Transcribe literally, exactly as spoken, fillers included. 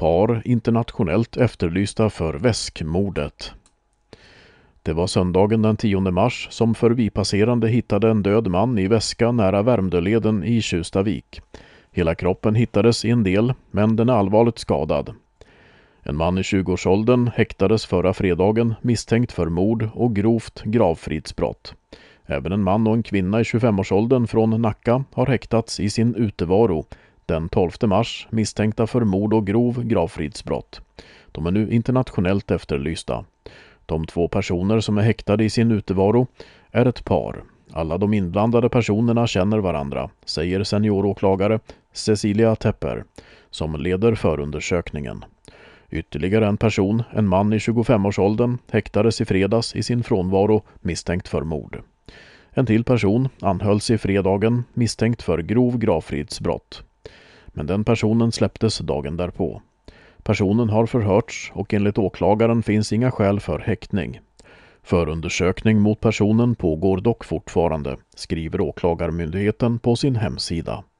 Par internationellt efterlysta för väskmordet. Det var söndagen den tionde mars som förbipasserande hittade en död man i väska nära Värmdöleden i Tjustavik. Hela kroppen hittades i en del, men den är allvarligt skadad. En man i tjugoårsåldern häktades förra fredagen misstänkt för mord och grovt gravfridsbrott. Även en man och en kvinna i tjugofemårsåldern från Nacka har häktats i sin utevaro den tolfte mars misstänkta för mord och grov gravfridsbrott. De är nu internationellt efterlysta. De två personer som är häktade i sin utevaro är ett par. Alla de inblandade personerna känner varandra, säger senioråklagare Cecilia Tepper, som leder förundersökningen. Ytterligare en person, en man i tjugofemårsåldern, häktades i fredags i sin frånvaro misstänkt för mord. En till person anhölls i fredagen misstänkt för grov gravfridsbrott. Men den personen släpptes dagen därpå. Personen har förhörts och enligt åklagaren finns inga skäl för häktning. Förundersökning mot personen pågår dock fortfarande, skriver åklagarmyndigheten på sin hemsida.